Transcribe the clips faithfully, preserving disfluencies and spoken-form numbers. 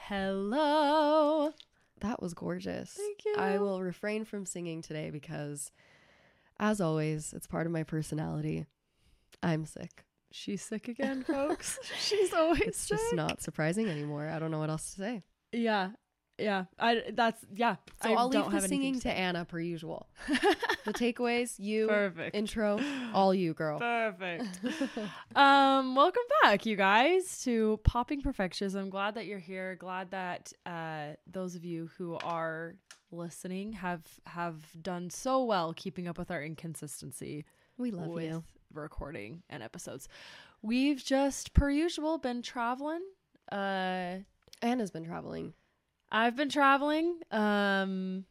Hello. That was gorgeous. Thank you. I will refrain from singing today because, as always, it's part of my personality. I'm sick. She's sick again, folks. She's always It's sick. just not surprising anymore. I don't know what else to say. Yeah. Yeah. I that's yeah. So I I'll don't leave the have anything singing to to say. Anna per usual. The takeaways, you, Perfect. intro, all you, girl. Perfect. um, welcome back, you guys, to Popping Perfectionism. Glad that you're here. Glad that uh, those of you who are listening have have done so well keeping up with our inconsistency We love with you. recording and episodes. We've just, per usual, been traveling. Uh, Anna's been traveling. I've been traveling. Um,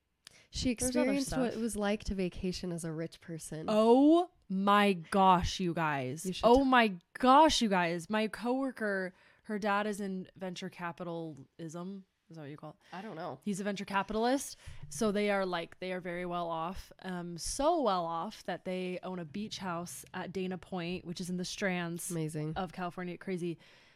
She There's other experienced what stuff. it was like to vacation as a rich person. Oh my gosh, you guys. You should Oh t- my gosh, you guys. My coworker, her dad is in venture capitalism. Is that what you call it? I don't know. He's a venture capitalist. So they are like, they are very well off. Um, so well off that they own a beach house at Dana Point, which is in the Strands Amazing. of California. Crazy.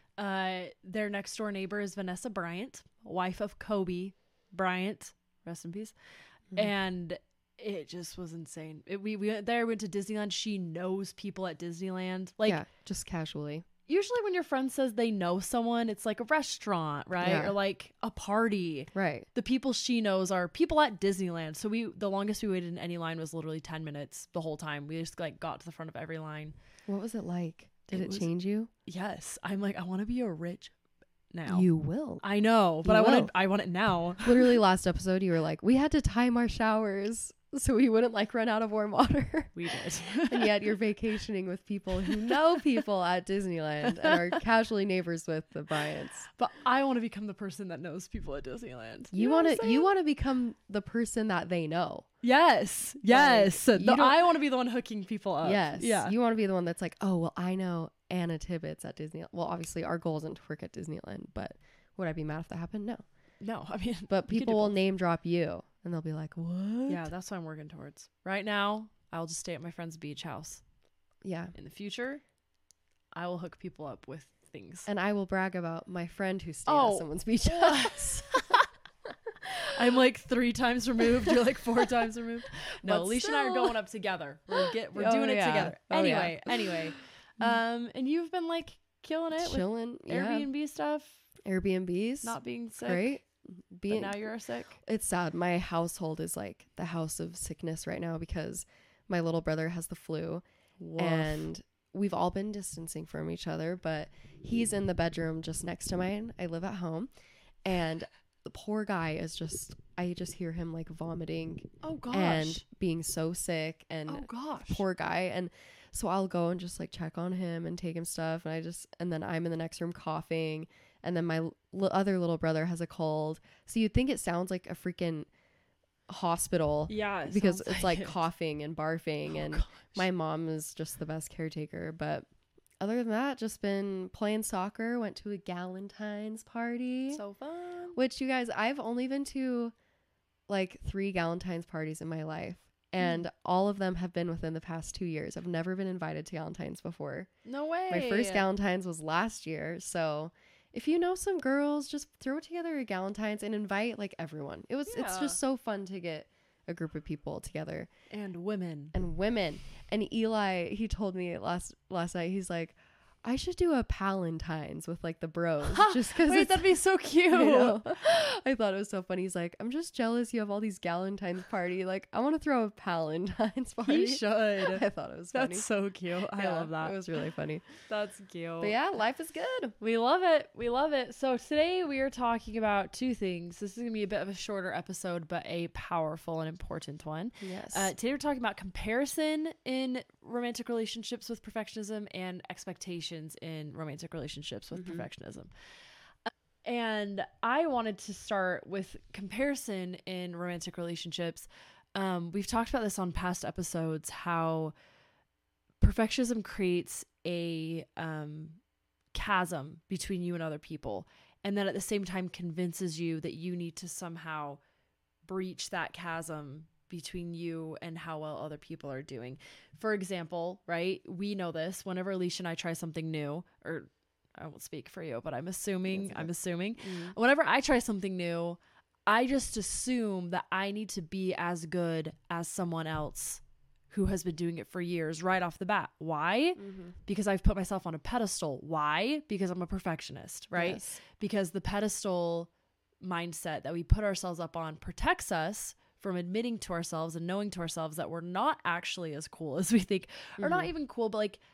Uh, their next door neighbor is Vanessa Bryant, wife of Kobe Bryant. Rest in peace. Mhm. And it just was insane. It, we, we went there, went to Disneyland. She knows people at Disneyland. Like, yeah, just casually. usually when your friend says they know someone, it's like a restaurant, right? Yeah. Or like a party. Right. The people she knows are people at Disneyland. So we, the longest we waited in any line was literally ten minutes the whole time. We just like got to the front of every line. What was it like? Did It it, was- change you? Yes. I'm like, I want to be a rich now. You will. I know, but You I want will. it, I want it now. Literally last episode, you were like, we had to time our showers so we wouldn't like run out of warm water. We did. And yet you're vacationing with people who know people at Disneyland and are casually neighbors with the Bryants. But I want to become the person that knows people at Disneyland. You know what want I'm to saying? you want to become the person that they know. Yes. Yes. you The- don't- I want to be the one hooking people up. Yes. Yeah. You want to be the one that's like, oh, well, I know Anna Tibbetts at Disneyland. Well, obviously our goal isn't to work at Disneyland, but would I be mad if that happened? No. No, I mean, But you could people do will both. name drop you and they'll be like, what? Yeah, that's what I'm working towards. Right now, I'll just stay at my friend's beach house. Yeah. In the future, I will hook people up with things. And I will brag about my friend who stayed Oh. at someone's beach house. I'm like three times removed. You're like four times removed. No, But Alicia and I are still. going up together. We're get we're Oh, doing it yeah. together. Oh, yeah. Anyway, anyway. Um, and you've been like killing it Chilling. with Yeah. Airbnb stuff, Airbnbs. not being sick. great. But Being now you're sick. It's sad. My household is like the house of sickness right now because my little brother has the flu and we've all been distancing from each other, but he's in the bedroom just next to mine. I live at home and the poor guy is just, I just hear him like vomiting oh gosh. and being so sick and oh gosh. poor guy. And so I'll go and just like check on him and take him stuff. And I just, and then I'm in the next room coughing. And then my l- other little brother has a cold. So you'd think it sounds like a freaking hospital Yeah. it because sounds it's like it. coughing and barfing. Oh, and gosh. my mom is just the best caretaker. But other than that, just been playing soccer, went to a Galentine's party, so fun. which you guys, I've only been to like three Galentine's parties in my life. And all of them have been within the past two years. I've never been invited to Galentine's before. No way. My first Galentine's was last year. So if you know some girls, just throw together a Galentine's and invite like everyone. It was it's Yeah. just so fun to get a group of people together and women. and women. And Eli, he told me last last night, he's like, I should do a Palentine's with like the bros just because Wait, that'd be so cute. I know. I thought it was so funny. He's like, I'm just jealous you have all these Galentine's party. Like, I want to throw a Palentine's party. He should. I thought it was funny. That's so cute. I Yeah, love that. It was really funny. That's cute. But yeah, life is good. We love it. We love it. So today we are talking about two things. This is going to be a bit of a shorter episode, but a powerful and important one. Yes. Uh, today we're talking about comparison in romantic relationships with perfectionism and expectations in romantic relationships with Mhm. perfectionism. Uh, And I wanted to start with comparison in romantic relationships. Um, we've talked about this on past episodes, how perfectionism creates a um, chasm between you and other people, and then at the same time convinces you that you need to somehow breach that chasm between you and how well other people are doing. For example, right? We know this whenever Alicia and I try something new, or I won't speak for you, but I'm assuming, That's I'm okay. assuming Mm. whenever I try something new, I just assume that I need to be as good as someone else who has been doing it for years right off the bat. Why? Mm-hmm. Because I've put myself on a pedestal. Why? Because I'm a perfectionist, right? Yes. Because the pedestal mindset that we put ourselves up on protects us from admitting to ourselves and knowing to ourselves that we're not actually as cool as we think, or not Mhm. even cool, but like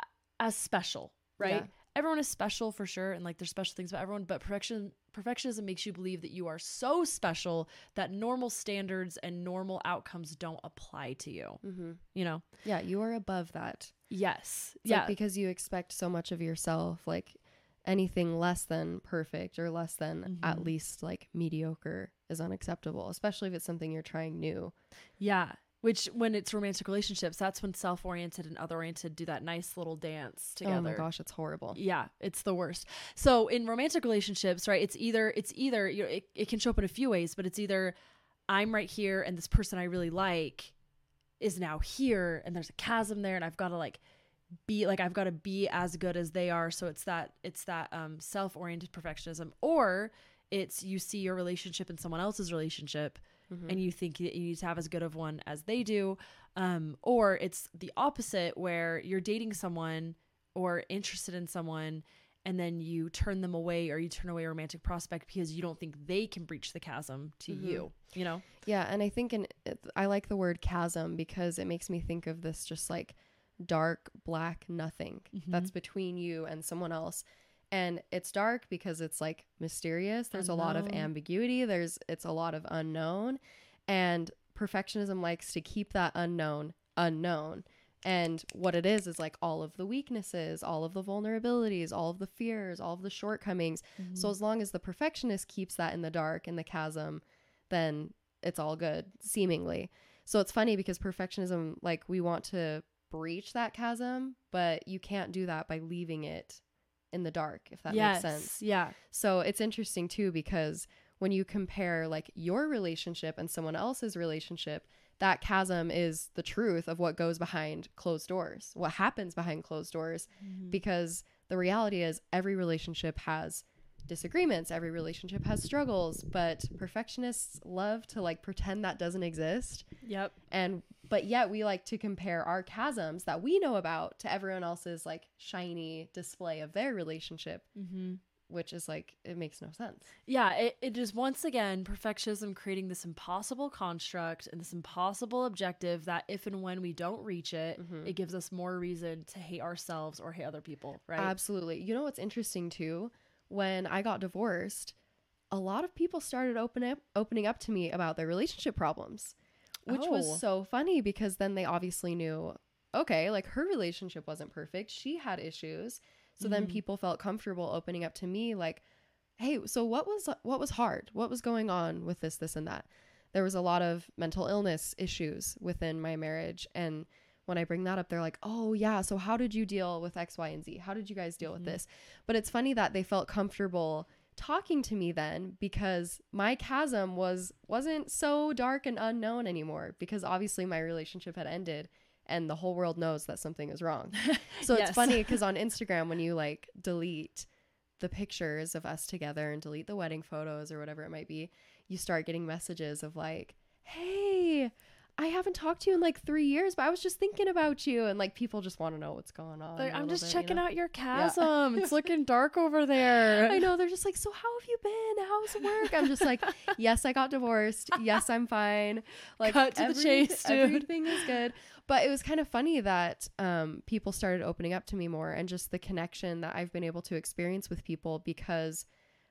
as special, right? Yeah. Everyone is special for sure, and like there's special things about everyone, but perfection perfectionism makes you believe that you are so special that normal standards and normal outcomes don't apply to you. Mm-hmm. You know? Yeah, you are above that. Yes. It's yeah. like because you expect so much of yourself, like anything less than perfect or less than at Mhm. least like mediocre is unacceptable, especially if it's something you're trying new. Yeah. Which when it's romantic relationships, that's when self-oriented and other-oriented do that nice little dance together. Oh my gosh, it's horrible. Yeah, it's the worst. So in romantic relationships, right, it's either, it's either, you know, it, it can show up in a few ways, but it's either I'm right here and this person I really like is now here and there's a chasm there and I've got to like be like, I've got to be as good as they are. So it's that, it's that um, self-oriented perfectionism, or it's you see your relationship in someone else's relationship Mhm. and you think that you need to have as good of one as they do. Um, or it's the opposite where you're dating someone or interested in someone and then you turn them away or you turn away a romantic prospect because you don't think they can breach the chasm to Mhm. you, you know? Yeah, and I think in I like the word chasm because it makes me think of this just like dark black nothing Mhm. that's between you and someone else. And it's dark because it's like mysterious. There's a lot of Unknown. ambiguity. There's it's a lot of unknown. And perfectionism likes to keep that unknown unknown. And what it is is like all of the weaknesses, all of the vulnerabilities, all of the fears, all of the shortcomings. Mhm. So as long as the perfectionist keeps that in the dark, in the chasm, then it's all good, seemingly. So it's funny because perfectionism, like we want to breach that chasm, but you can't do that by leaving it in the dark, if that yes. makes sense. Yeah. So it's interesting too, because when you compare like your relationship and someone else's relationship, that chasm is the truth of what goes behind closed doors, what happens behind closed doors, Mhm. because the reality is every relationship has disagreements, every relationship has struggles, but perfectionists love to like pretend that doesn't exist. Yep. And but yet we like to compare our chasms that we know about to everyone else's like shiny display of their relationship, Mm-hmm. which is like, it makes no sense. Yeah, it, it is once again perfectionism creating this impossible construct and this impossible objective that if and when we don't reach it, Mhm. it gives us more reason to hate ourselves or hate other people, right? Absolutely. You know what's interesting too? When I got divorced, a lot of people started open up, opening up to me about their relationship problems, which Oh. was so funny because then they obviously knew, okay, like her relationship wasn't perfect. She had issues. So then Mhm. people felt comfortable opening up to me like, hey, so what was what was hard? What was going on with this, this, and that? There was a lot of mental illness issues within my marriage. And when I bring that up, they're like, oh, yeah, so how did you deal with X, Y, and Z? How did you guys deal Mhm. with this? But it's funny that they felt comfortable talking to me then because my chasm was wasn't so dark and unknown anymore, because obviously my relationship had ended and the whole world knows that something is wrong. So Yes. it's funny because on Instagram, when you like delete the pictures of us together and delete the wedding photos or whatever it might be, you start getting messages of like, hey, I haven't talked to you in like three years, but I was just thinking about you. And like people just want to know what's going on. Like, a I'm little just bit, checking you know? out your chasm. It's looking dark over there. I know. They're just like, so how have you been? How's work? I'm just like, yes, I got divorced. Yes, I'm fine. Like, Cut to the chase, dude. Everything is good. But it was kind of funny that um, people started opening up to me more, and just the connection that I've been able to experience with people because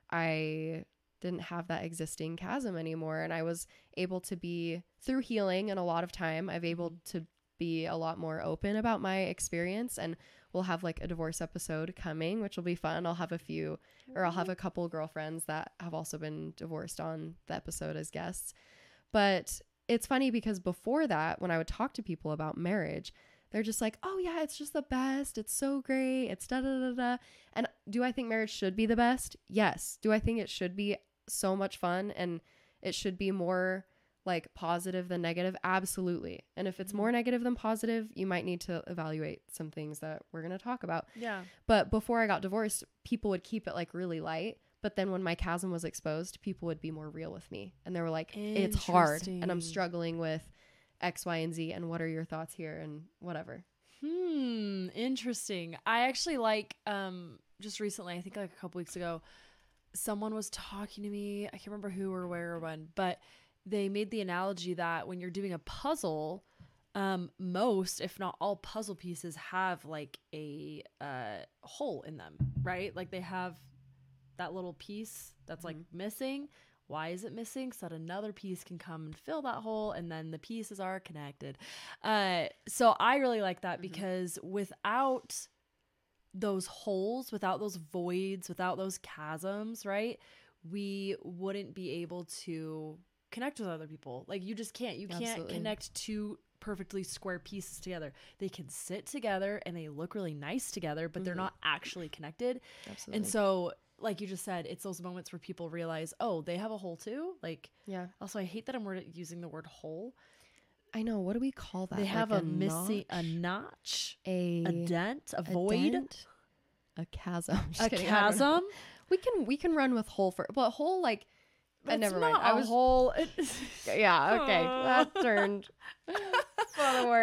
I didn't have that existing chasm anymore. And I was able to be, through healing and a lot of time, I've able to be a lot more open about my experience. And we'll have like a divorce episode coming, which will be fun. I'll have a few, or I'll have a couple girlfriends that have also been divorced on the episode as guests. But it's funny because before that, when I would talk to people about marriage, they're just like, oh yeah, it's just the best. It's so great. It's da da da da. And do I think marriage should be the best? Yes. Do I think it should be so much fun and it should be more like positive than negative? Absolutely. And if it's more negative than positive, you might need to evaluate some things that we're going to talk about. Yeah. But before I got divorced, people would keep it like really light. But then when my chasm was exposed, people would be more real with me. And they were like, it's hard and I'm struggling with X, Y, and Z. And what are your thoughts here and whatever? Hmm. Interesting. I actually like, um, just recently, I think like a couple weeks ago, someone was talking to me. I can't remember who or where or when, but they made the analogy that when you're doing a puzzle, um, most, if not all puzzle pieces have like a, uh, hole in them, right? Like they have that little piece that's like mm-hmm. missing. Why is it missing? So that another piece can come and fill that hole, and then the pieces are connected. Uh, so I really like that mm-hmm. because without those holes, without those voids, without those chasms, right, we wouldn't be able to connect with other people. Like you just can't. You can't Absolutely. Connect two perfectly square pieces together. They can sit together and they look really nice together, but mm-hmm. they're not actually connected. Absolutely. And so, like you just said, it's those moments where people realize, oh, they have a hole too. Like, yeah. Also, I hate that I'm word- using the word hole. I know. What do we call that? They have like a, a missing, a notch, a, a dent, a, a void, dent, a chasm. A kidding. chasm. We can we can run with hole for, but hole like. But never mind. I was whole. It, yeah. Okay. That turned for the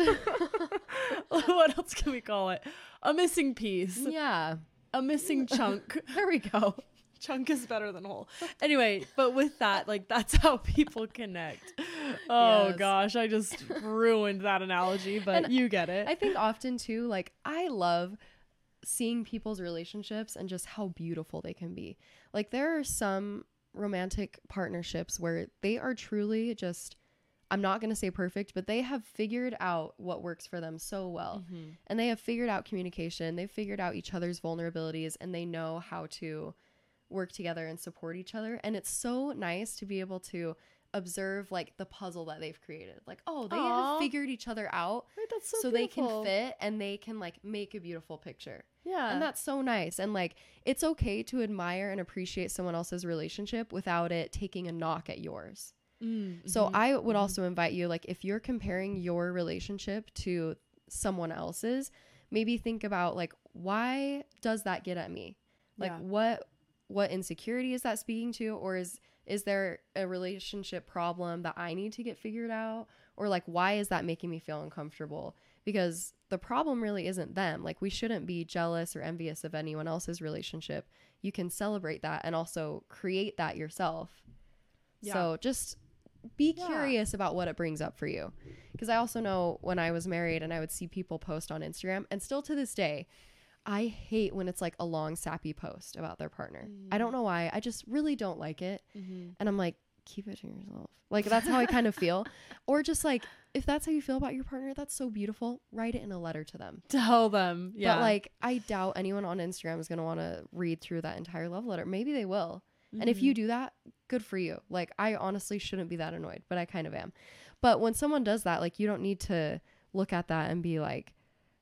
worst. What else can we call it? A missing piece. Yeah. A missing chunk. There we go. Chunk is better than whole. Anyway, but with that, like that's how people connect. Oh yes. Gosh, I just ruined that analogy, but and you get it. I think often too, like I love seeing people's relationships and just how beautiful they can be. Like there are some romantic partnerships where they are truly just, I'm not going to say perfect, but they have figured out what works for them so well. Mm-hmm. And they have figured out communication. They've figured out each other's vulnerabilities and they know how to work together and support each other. And it's so nice to be able to observe like the puzzle that they've created. Like, oh, they Aww. Have figured each other out right, that's so, so beautiful. They can fit and they can like make a beautiful picture. Yeah. And that's so nice. And like, it's okay to admire and appreciate someone else's relationship without it taking a knock at yours. Mm-hmm. So I would mm-hmm. also invite you, like, if you're comparing your relationship to someone else's, maybe think about like, why does that get at me? Like yeah. what, what insecurity is that speaking to? Or is, is there a relationship problem that I need to get figured out? Or like, why is that making me feel uncomfortable? Because the problem really isn't them. Like we shouldn't be jealous or envious of anyone else's relationship. You can celebrate that and also create that yourself. Yeah. So just be yeah. curious about what it brings up for you. Because I also know when I was married and I would see people post on Instagram, and still to this day, I hate when it's like a long sappy post about their partner. Mm. I don't know why. I just really don't like it. Mm-hmm. And I'm like, keep it to yourself. Like that's how I kind of feel. Or just like, if that's how you feel about your partner, that's so beautiful. Write it in a letter to them. Tell them. Yeah. But like, I doubt anyone on Instagram is going to want to read through that entire love letter. Maybe they will. Mm-hmm. And if you do that, good for you. Like, I honestly shouldn't be that annoyed, but I kind of am. But when someone does that, like, you don't need to look at that and be like,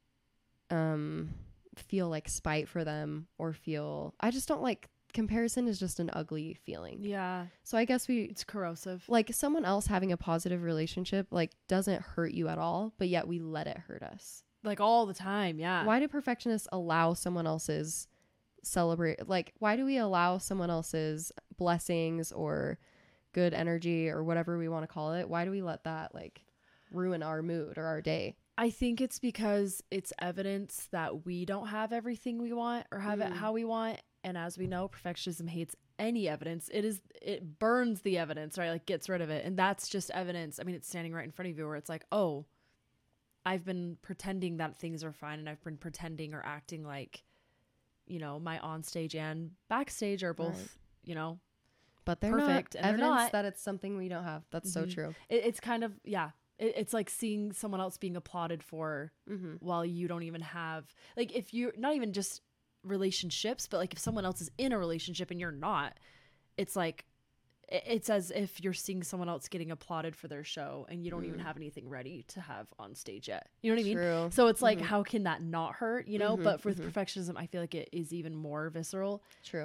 um, feel like spite for them or feel, I just don't like, comparison is just an ugly feeling. Yeah. So I guess we, it's corrosive. Like someone else having a positive relationship, like doesn't hurt you at all, but yet we let it hurt us. Like all the time. Yeah. Why do perfectionists allow someone else's celebrate? Like, why do we allow someone else's blessings or good energy or whatever we want to call it? Why do we let that like ruin our mood or our day? I think it's because it's evidence that we don't have everything we want or have mm. it how we want. And as we know, perfectionism hates any evidence. It is, it burns the evidence, right? Like gets rid of it. And that's just evidence. I mean, it's standing right in front of you where it's like, oh, I've been pretending that things are fine. And I've been pretending or acting like, you know, my onstage and backstage are both, right. you know, but they're perfect. Not and evidence they're not. That it's something we don't have. That's mm-hmm. so true. It, it's kind of, yeah. It, it's like seeing someone else being applauded for mm-hmm. while you don't even have, like if you're not even just relationships, but like if someone else is in a relationship and you're not, it's like it's as if you're seeing someone else getting applauded for their show and you don't mm. even have anything ready to have on stage yet. You know what I mean? True. So it's like, mm-hmm. how can that not hurt, you know? Mm-hmm, but for mm-hmm. perfectionism, I feel like it is even more visceral. True.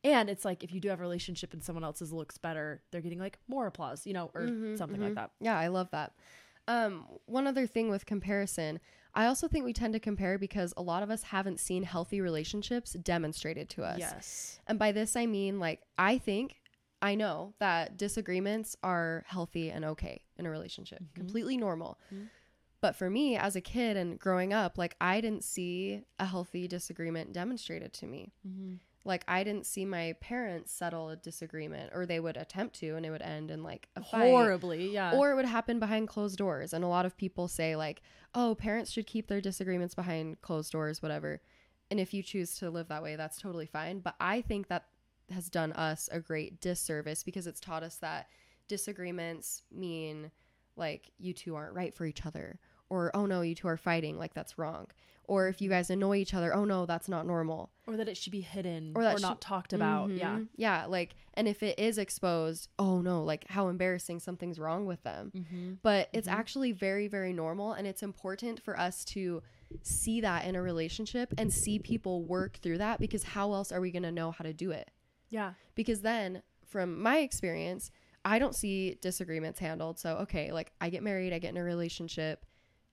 And it's like, if you do have a relationship and someone else's looks better, they're getting like more applause, you know, or mm-hmm, something mm-hmm. like that. Yeah, I love that. Um, one other thing with comparison, I also think we tend to compare because a lot of us haven't seen healthy relationships demonstrated to us. Yes. And by this, I mean, like, I think, I know that disagreements are healthy and okay in a relationship, mm-hmm. completely normal. Mm-hmm. But for me as a kid and growing up, like, I didn't see a healthy disagreement demonstrated to me. Mm-hmm. Like, I didn't see my parents settle a disagreement, or they would attempt to, and it would end in like a fight. Horribly, yeah. Or it would happen behind closed doors. And a lot of people say like, oh, parents should keep their disagreements behind closed doors, whatever. And if you choose to live that way, that's totally fine. But I think that has done us a great disservice because it's taught us that disagreements mean like you two aren't right for each other, or, oh no, you two are fighting, like that's wrong. Or if you guys annoy each other, oh no, that's not normal. Or that it should be hidden or, or that not sh- talked about. Mm-hmm. Yeah. Yeah. Like, and if it is exposed, oh no, like how embarrassing, something's wrong with them. Mm-hmm. But it's mm-hmm. actually very, very normal. And it's important for us to see that in a relationship and see people work through that, because how else are we going to know how to do it? Yeah. Because then from my experience, I don't see disagreements handled. So, okay, like I get married, I get in a relationship.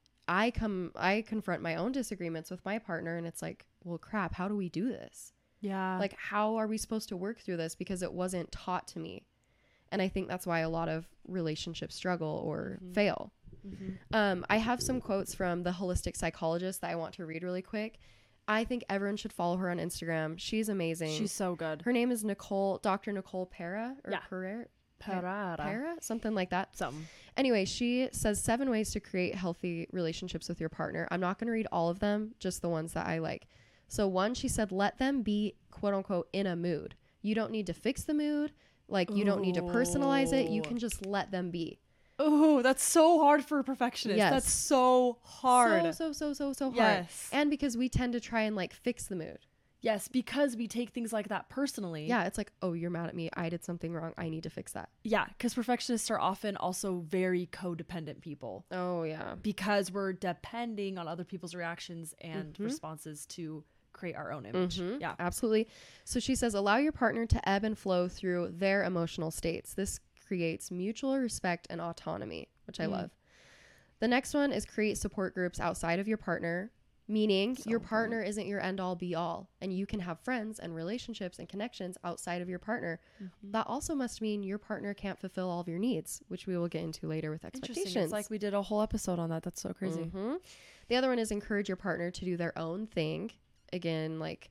I come, I confront my own disagreements with my partner, and it's like, well, crap, how do we do this? Yeah. Like, how are we supposed to work through this? Because it wasn't taught to me. And I think that's why a lot of relationships struggle or mm-hmm. fail. Mm-hmm. Um, I have some quotes from the holistic psychologist that I want to read really quick. I think everyone should follow her on Instagram. She's amazing. She's so good. Her name is Nicole, Doctor Nicole Pera or yeah. Pereira. Pereira. Pereira? Something like that. Something. Anyway, she says seven ways to create healthy relationships with your partner. I'm not going to read all of them, just the ones that I like. So one, she said, let them be quote unquote in a mood. You don't need to fix the mood. Like you Ooh. Don't need to personalize it. You can just let them be. Oh, that's so hard for a perfectionist. Yes. That's so hard. So, so, so, so, so hard. Yes. And because we tend to try and like fix the mood. Yes, because we take things like that personally. Yeah, it's like, oh, you're mad at me. I did something wrong. I need to fix that. Yeah, because perfectionists are often also very codependent people. Oh, yeah. Because we're depending on other people's reactions and mm-hmm. responses to create our own image. Mm-hmm. Yeah, absolutely. So she says, allow your partner to ebb and flow through their emotional states. This creates mutual respect and autonomy, which I mm. love. The next one is create support groups outside of your partner. Meaning so your partner important. Isn't your end all be all, and you can have friends and relationships and connections outside of your partner. Mm-hmm. That also must mean your partner can't fulfill all of your needs, which we will get into later with expectations. It's like we did a whole episode on that. That's so crazy. Mm-hmm. The other one is encourage your partner to do their own thing. Again, like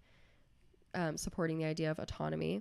um, supporting the idea of autonomy.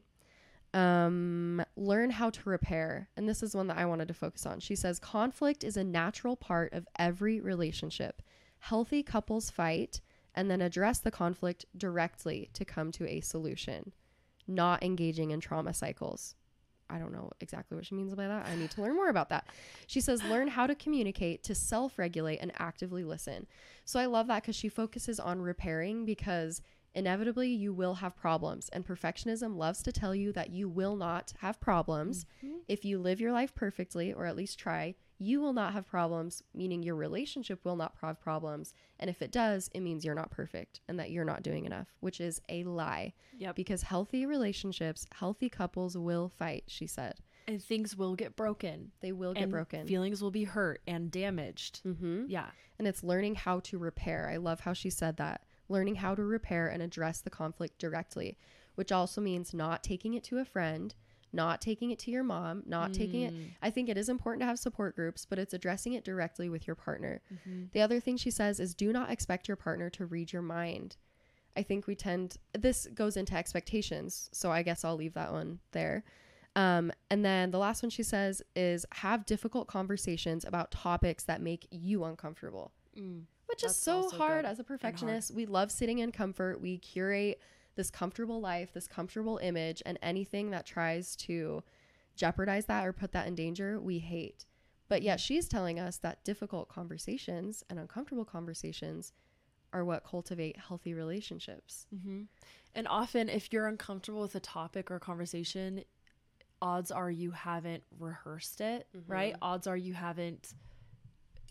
Um, learn how to repair. And this is one that I wanted to focus on. She says, conflict is a natural part of every relationship. Healthy couples fight and then address the conflict directly to come to a solution, not engaging in trauma cycles. I don't know exactly what she means by that. I need to learn more about that. She says, learn how to communicate, to self-regulate, and actively listen. So I love that because she focuses on repairing, because inevitably you will have problems, and perfectionism loves to tell you that you will not have problems. Mm-hmm. If you live your life perfectly, or at least try, you will not have problems, meaning your relationship will not have problems. And if it does, it means you're not perfect and that you're not doing enough, which is a lie. Yep. Because healthy relationships, healthy couples will fight, she said. And things will get broken. They will get and broken. Feelings will be hurt and damaged. Mm-hmm. Yeah. And it's learning how to repair. I love how she said that. Learning how to repair and address the conflict directly, which also means not taking it to a friend, not taking it to your mom, not mm. taking it. I think it is important to have support groups, but it's addressing it directly with your partner. Mm-hmm. The other thing she says is do not expect your partner to read your mind. I think we tend, this goes into expectations. So I guess I'll leave that one there. Um, and then the last one she says is have difficult conversations about topics that make you uncomfortable, mm. which That's is so hard as a perfectionist. We love sitting in comfort. We curate this comfortable life, this comfortable image, and anything that tries to jeopardize that or put that in danger, we hate. But yet she's telling us that difficult conversations and uncomfortable conversations are what cultivate healthy relationships. Mm-hmm. And often if you're uncomfortable with a topic or conversation, odds are you haven't rehearsed it, mm-hmm. right? Odds are you haven't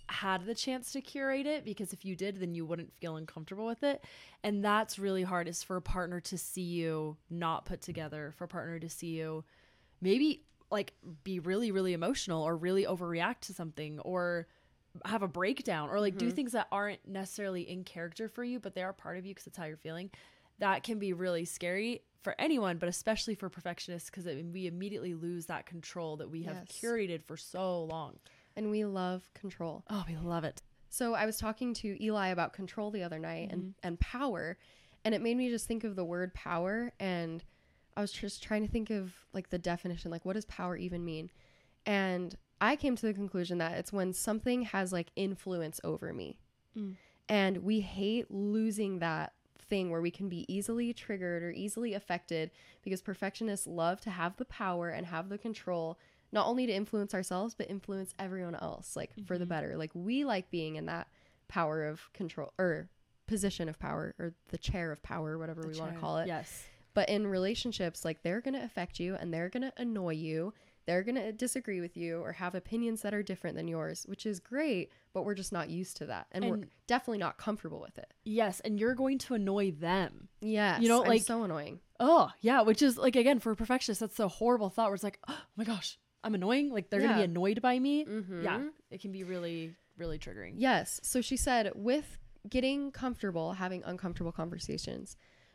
had the chance to curate it, because if you did, then you wouldn't feel uncomfortable with it. And that's really hard, is for a partner to see you not put together, for a partner to see you maybe like be really, really emotional or really overreact to something or have a breakdown or like mm-hmm. do things that aren't necessarily in character for you, but they are part of you because it's how you're feeling. That can be really scary for anyone, but especially for perfectionists, because we immediately lose that control that we have yes. curated for so long. And we love control. Oh, we love it. So I was talking to Eli about control the other night mm-hmm. and, and power, and it made me just think of the word power. And I was just trying to think of like the definition, like what does power even mean? And I came to the conclusion that it's when something has like influence over me. Mm. And we hate losing that thing where we can be easily triggered or easily affected, because perfectionists love to have the power and have the control, not only to influence ourselves, but influence everyone else, like mm-hmm. for the better. Like we like being in that power of control or position of power, or the chair of power, whatever the we want to call it. Yes. But in relationships, like they're going to affect you and they're going to annoy you. They're going to disagree with you or have opinions that are different than yours, which is great, but we're just not used to that. And, and we're definitely not comfortable with it. Yes. And you're going to annoy them. Yes. You know, like I'm so annoying. Oh, yeah. Which is like, again, for a perfectionist, that's a horrible thought where it's like, oh my gosh, I'm annoying. Like they're yeah. going to be annoyed by me. Mm-hmm. Yeah. It can be really, really triggering. Yes. So she said, with getting comfortable, having uncomfortable conversations,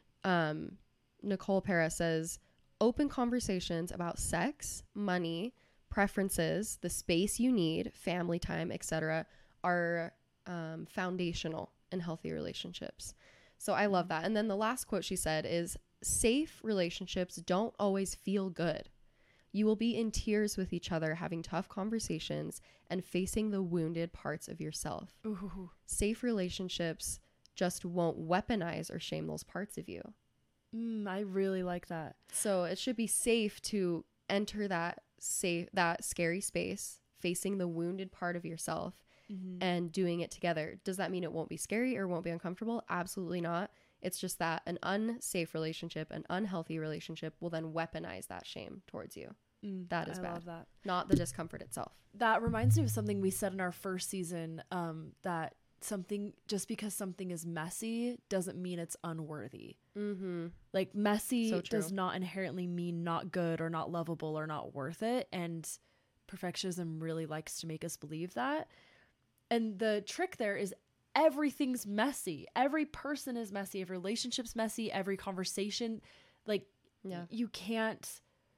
um, Nicole Pera says, open conversations about sex, money, preferences, the space you need, family time, et cetera, are um, foundational in healthy relationships. So I love that. And then the last quote she said is, safe relationships don't always feel good. You will be in tears with each other, having tough conversations and facing the wounded parts of yourself. Ooh. Safe relationships just won't weaponize or shame those parts of you. Mm, I really like that. So it should be safe to enter that safe, that scary space, facing the wounded part of yourself mm-hmm. and doing it together. Does that mean it won't be scary or won't be uncomfortable? Absolutely not. It's just that an unsafe relationship, an unhealthy relationship will then weaponize that shame towards you. Mm, that is I bad. Love that. Not the discomfort itself. That reminds me of something we said in our first season, um, that something, just because something is messy doesn't mean it's unworthy. Mm-hmm. Like messy so does not inherently mean not good or not lovable or not worth it. And perfectionism really likes to make us believe that. And the trick there is everything's messy. Every person is messy. Every relationship's messy. Every conversation, like yeah. you can't,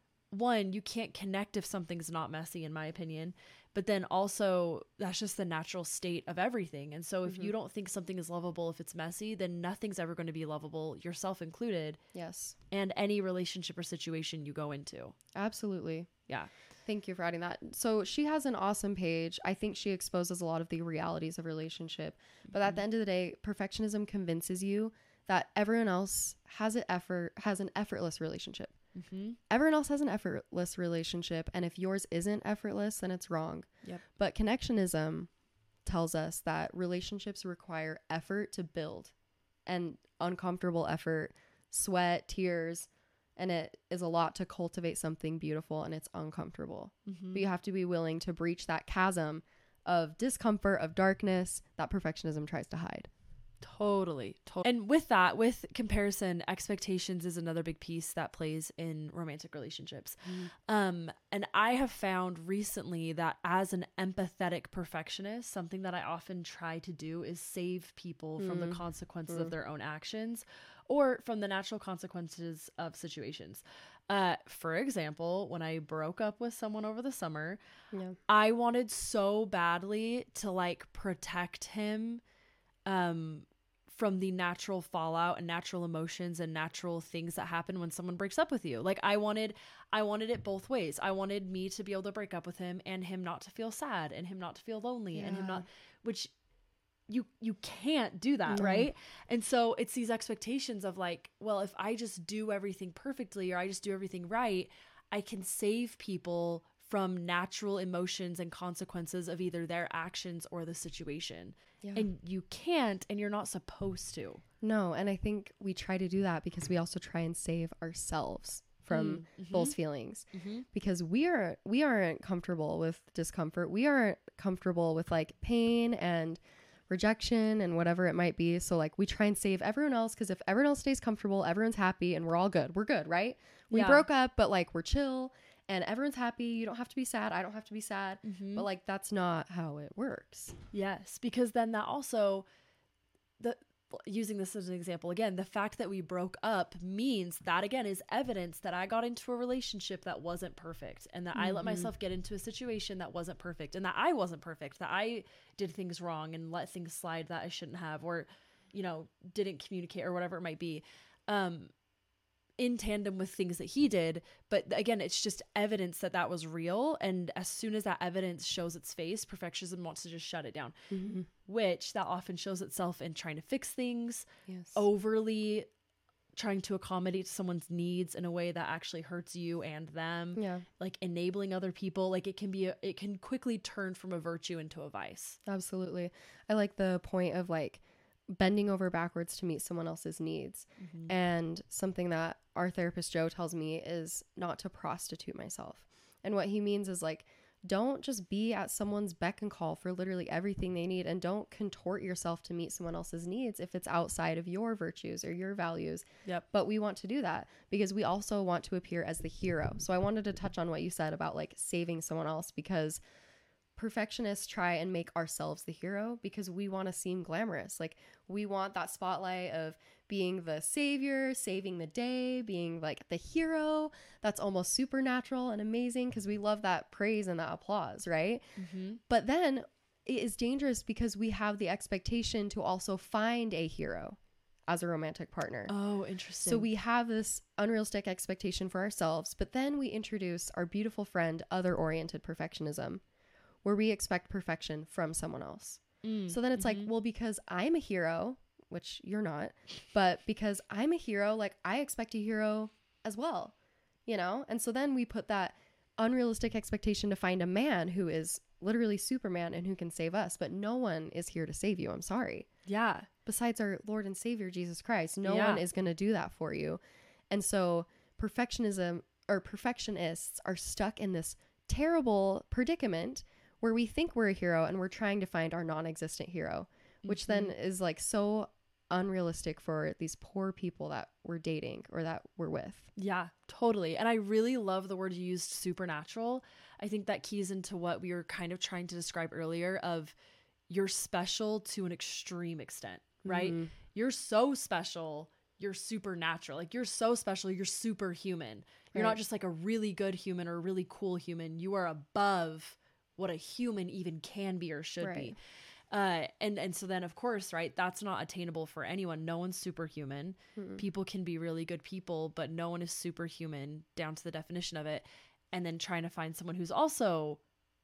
one, you can't connect if something's not messy, in my opinion. But then also that's just the natural state of everything. And so if mm-hmm. you don't think something is lovable if it's messy, then nothing's ever going to be lovable, yourself included. Yes. And any relationship or situation you go into. Absolutely. Yeah. Thank you for adding that. So she has an awesome page. I think she exposes a lot of the realities of relationship. But mm-hmm. at the end of the day, perfectionism convinces you that everyone else has an effort, has an effortless relationship. Mm-hmm. Everyone else has an effortless relationship, and if yours isn't effortless, then it's wrong. Yep. But connectionism tells us that relationships require effort to build, and uncomfortable effort, sweat, tears, and it is a lot to cultivate something beautiful, and it's uncomfortable. Mm-hmm. But you have to be willing to breach that chasm of discomfort, of darkness that perfectionism tries to hide. Totally, totally. And with that, with comparison, expectations is another big piece that plays in romantic relationships. Mm. Um, and I have found recently that as an empathetic perfectionist, something that I often try to do is save people mm. from the consequences mm. of their own actions or from the natural consequences of situations. Uh, for example, when I broke up with someone over the summer, yeah. I wanted so badly to like protect him Um, from the natural fallout and natural emotions and natural things that happen when someone breaks up with you. Like I wanted, I wanted it both ways. I wanted me to be able to break up with him and him not to feel sad and him not to feel lonely yeah. and him not, which you, you can't do that. Mm. Right. And so it's these expectations of like, well, if I just do everything perfectly or I just do everything right, I can save people from natural emotions and consequences of either their actions or the situation. Yeah. And you can't, and you're not supposed to. No. And I think we try to do that because we also try and save ourselves from mm-hmm. those feelings mm-hmm. because we are we aren't comfortable with discomfort. We aren't comfortable with like pain and rejection and whatever it might be. So like we try and save everyone else because if everyone else stays comfortable, everyone's happy and we're all good. We're good, right? We yeah. broke up, but like we're chill and everyone's happy. You don't have to be sad. I don't have to be sad. Mm-hmm. But like that's not how it works. Yes, because then that also the using this as an example again, the fact that we broke up means that again is evidence that I got into a relationship that wasn't perfect and that mm-hmm. I let myself get into a situation that wasn't perfect and that I wasn't perfect, that I did things wrong and let things slide that I shouldn't have, or, you know, didn't communicate or whatever it might be, um, in tandem with things that he did. But again, it's just evidence that that was real. And as soon as that evidence shows its face, perfectionism wants to just shut it down, mm-hmm. which that often shows itself in trying to fix things, yes. overly trying to accommodate someone's needs in a way that actually hurts you and them, yeah. like enabling other people. Like it can be, a, it can quickly turn from a virtue into a vice. Absolutely. I like the point of like bending over backwards to meet someone else's needs. Mm-hmm. And something that our therapist Joe tells me is not to prostitute myself. And what he means is like, don't just be at someone's beck and call for literally everything they need, and don't contort yourself to meet someone else's needs if it's outside of your virtues or your values. Yep. But we want to do that because we also want to appear as the hero. So I wanted to touch on what you said about like saving someone else, because perfectionists try and make ourselves the hero because we want to seem glamorous. Like we want that spotlight of being the savior, saving the day, being like the hero. That's almost supernatural and amazing because we love that praise and that applause, right? Mm-hmm. But then it is dangerous because we have the expectation to also find a hero as a romantic partner. Oh, interesting. So we have this unrealistic expectation for ourselves, but then we introduce our beautiful friend, other-oriented perfectionism, where we expect perfection from someone else. Mm, so then it's mm-hmm. like, well, because I'm a hero, which you're not, but because I'm a hero, like I expect a hero as well, you know? And so then we put that unrealistic expectation to find a man who is literally Superman and who can save us, but no one is here to save you. I'm sorry. Yeah. Besides our Lord and Savior, Jesus Christ, no yeah. one is going to do that for you. And so perfectionism or perfectionists are stuck in this terrible predicament where we think we're a hero and we're trying to find our non-existent hero, which mm-hmm. then is like so unrealistic for these poor people that we're dating or that we're with. Yeah, totally. And I really love the word you used, supernatural. I think that keys into what we were kind of trying to describe earlier of you're special to an extreme extent, right? Mm-hmm. You're so special, you're supernatural. Like you're so special, you're superhuman. You're right. not just like a really good human or a really cool human. You are above what a human even can be or should right. be. Uh, and, and so then of course, right, that's not attainable for anyone. No one's superhuman. Mm-hmm. People can be really good people, but no one is superhuman down to the definition of it. And then trying to find someone who's also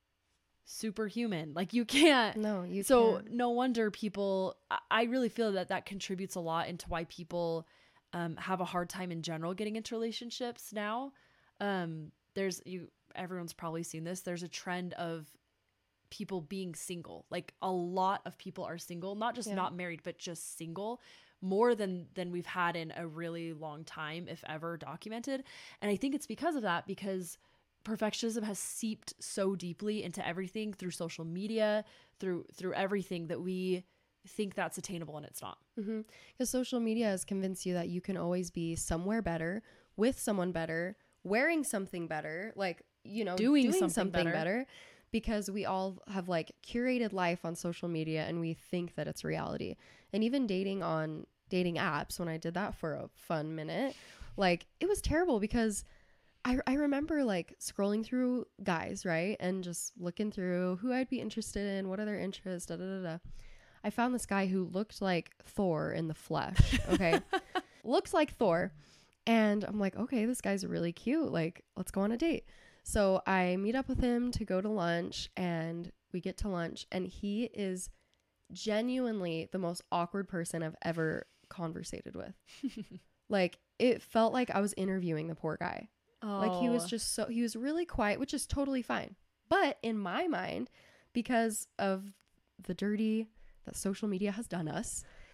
superhuman, like you can't. No, you so can't. No wonder people, I, I really feel that that contributes a lot into why people um, have a hard time in general getting into relationships now. Um, there's you, everyone's probably seen this. There's a trend of people being single. Like a lot of people are single, not just yeah. not married, but just single, more than than we've had in a really long time, if ever documented. And I think it's because of that, because perfectionism has seeped so deeply into everything through social media, through through everything, that we think that's attainable and it's not. Mm-hmm. Because social media has convinced you that you can always be somewhere better, with someone better, wearing something better, like, you know, doing, doing something, something better. better. Because we all have like curated life on social media and we think that it's reality. And even dating on dating apps, when I did that for a fun minute, like it was terrible because I, I remember like scrolling through guys, right? And just looking through who I'd be interested in, what are their interests, da da da da. I found this guy who looked like Thor in the flesh, okay? Looks like Thor. And I'm like, okay, this guy's really cute. Like, let's go on a date. So I meet up with him to go to lunch, and we get to lunch, and he is genuinely the most awkward person I've ever conversated with. Like, it felt like I was interviewing the poor guy. Oh. Like, he was just so, he was really quiet, which is totally fine. But in my mind, because of the dirty that social media has done us,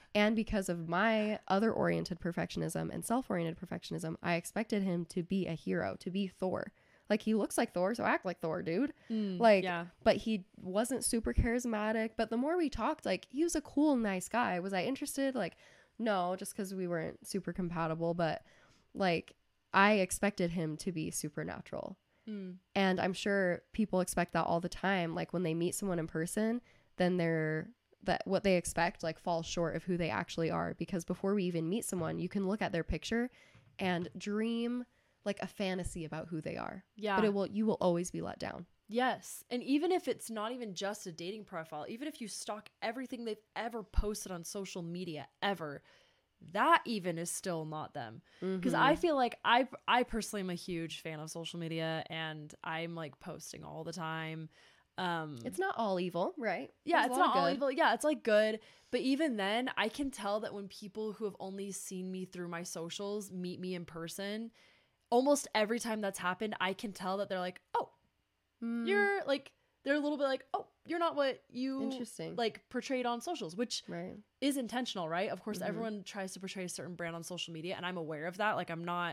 And because of my other oriented perfectionism and self-oriented perfectionism, I expected him to be a hero, to be Thor. Like, he looks like Thor, so act like Thor, dude. Mm, like, yeah. But he wasn't super charismatic. But the more we talked, like, he was a cool, nice guy. Was I interested? Like, no, just because we weren't super compatible. But, like, I expected him to be supernatural. Mm. And I'm sure people expect that all the time. Like, when they meet someone in person, then they're, that what they expect, like, falls short of who they actually are. Because before we even meet someone, you can look at their picture and dream like a fantasy about who they are. Yeah. But it will, you will always be let down. Yes. And even if it's not even just a dating profile, even if you stalk everything they've ever posted on social media ever, that even is still not them. Because Mm-hmm. I feel like I I personally am a huge fan of social media, and I'm like posting all the time. Um, It's not all evil, right? yeah, There's it's a lot not of all good. evil. Yeah, it's like good. But even then, I can tell that when people who have only seen me through my socials meet me in person, almost every time that's happened, I can tell that they're like, oh, Mm, you're like, they're a little bit like, oh, you're not what you interesting. like portrayed on socials, which Right. is intentional, right? Of course, Mhm. everyone tries to portray a certain brand on social media, and I'm aware of that. Like, I'm not,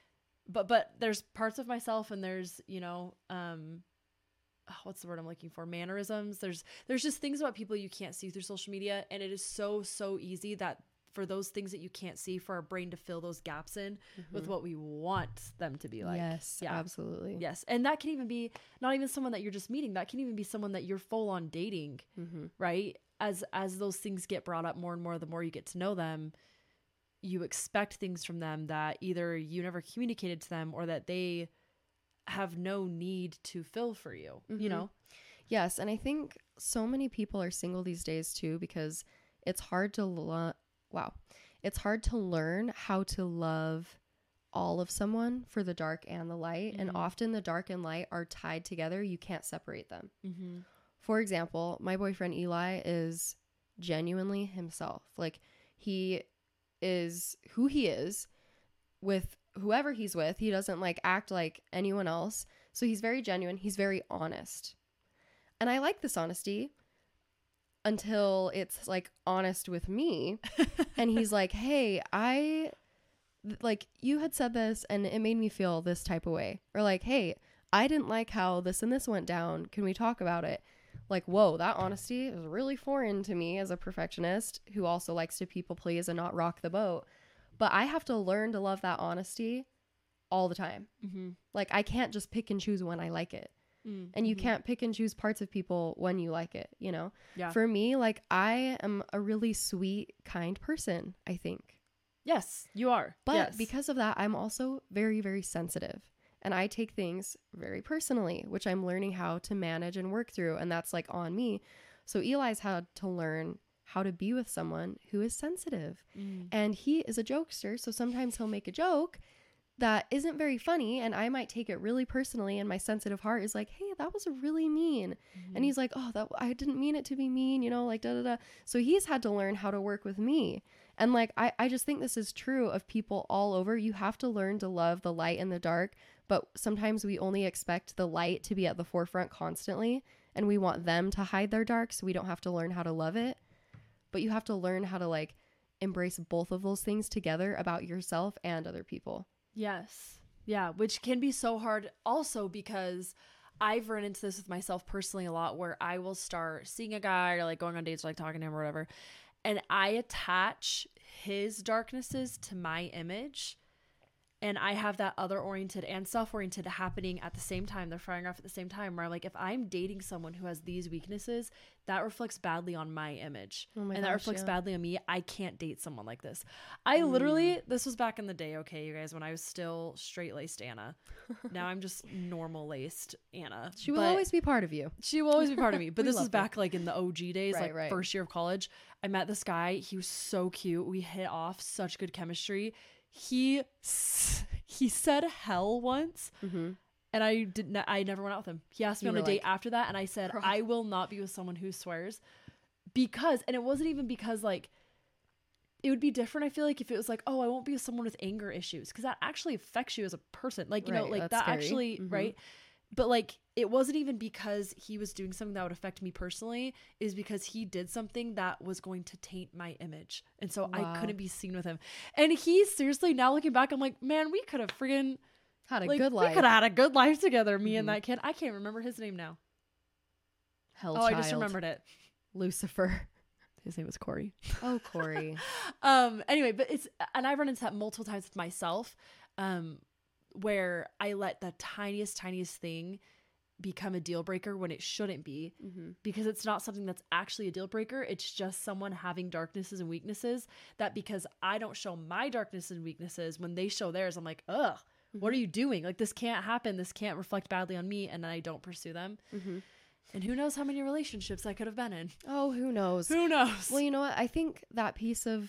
but but there's parts of myself, and there's, you know, um, oh, what's the word I'm looking for? Mannerisms. There's there's just things about people you can't see through social media, and it is so so easy that for those things that you can't see, for our brain to fill those gaps in with Mhm. what we want them to be like. Yes, Yeah. absolutely. Yes. And that can even be not even someone that you're just meeting. That can even be someone that you're full on dating, Mm-hmm. right? As as those things get brought up more and more, the more you get to know them, you expect things from them that either you never communicated to them or that they have no need to fill for you, Mhm. you know? Yes, and I think so many people are single these days too, because it's hard to lo- wow. It's hard to learn how to love all of someone for the dark and the light, and Mhm. often the dark and light are tied together. You can't separate them. Mm-hmm. For example, my boyfriend Eli is genuinely himself. Like, he is who he is with whoever he's with. He doesn't like act like anyone else. So he's very genuine. He's very honest. And I like this honesty until it's like honest with me. And he's like, hey, I like, you had said this and it made me feel this type of way. Or like, hey, I didn't like how this and this went down. Can we talk about it? Like, whoa, that honesty is really foreign to me as a perfectionist who also likes to people please and not rock the boat. But I have to learn to love that honesty all the time. Mm-hmm. Like, I can't just pick and choose when I like it. Mm-hmm. And you can't pick and choose parts of people when you like it, you know? Yeah. For me, like, I am a really sweet, kind person, I think. Yes, you are. But yes. because of that, I'm also very, very sensitive. And I take things very personally, which I'm learning how to manage and work through. And that's like on me. So Eli's had to learn how to be with someone who is sensitive. Mm. And he is a jokester. So sometimes he'll make a joke that isn't very funny. And I might take it really personally. And my sensitive heart is like, hey, that was really mean. Mm-hmm. And he's like, oh, that I didn't mean it to be mean, you know, like da da da. So he's had to learn how to work with me. And like, I, I just think this is true of people all over. You have to learn to love the light and the dark. But sometimes we only expect the light to be at the forefront constantly. And we want them to hide their dark so we don't have to learn how to love it. But you have to learn how to like embrace both of those things together about yourself and other people. Yes. Yeah, which can be so hard also because I've run into this with myself personally a lot where I will start seeing a guy or like going on dates or like talking to him or whatever. And I attach his darknesses to my image. And I have that other oriented and self-oriented happening at the same time. They're firing off at the same time where I'm like, if I'm dating someone who has these weaknesses, that reflects badly on my image. Oh my and gosh, that reflects yeah. badly on me. I can't date someone like this. I Mm. literally, this was back in the day, okay, you guys, when I was still straight-laced Anna. Now I'm just normal-laced Anna. She will But always be part of you. She will always be part of me. But We this was love her. back like in the O G days, Right, like right. first year of college. I met this guy. He was so cute. We hit off such good chemistry. He s- he said hell once, Mm-hmm. and I did not. I never went out with him. He asked me You on a were date like, after that, and I said "Girl." I will not be with someone who swears, because, and it wasn't even because like it would be different. I feel like if it was like, oh, I won't be with someone with anger issues, because that actually affects you as a person. Like you know, Right, like that's that scary. actually, Mhm. right? but like, it wasn't even because he was doing something that would affect me personally, is because he did something that was going to taint my image. And so Wow. I couldn't be seen with him. And he seriously, now looking back, I'm like, man, we could have friggin' Had a like, good we life. could have had a good life together, me Mhm. and that kid. I can't remember his name now. Hell oh, child. I just remembered it. Lucifer. His name was Corey. Oh, Corey. um. Anyway, but it's, and I've run into that multiple times with myself, um, where I let the tiniest, tiniest thing become a deal breaker when it shouldn't be, Mm-hmm. because it's not something that's actually a deal breaker. It's just someone having darknesses and weaknesses that, because I don't show my darknesses and weaknesses, when they show theirs, I'm like, ugh, what are you doing? Like, this can't happen. This can't reflect badly on me. And then I don't pursue them. Mm-hmm. And who knows how many relationships I could have been in. Oh, who knows? Who knows? Well, you know what? I think that piece of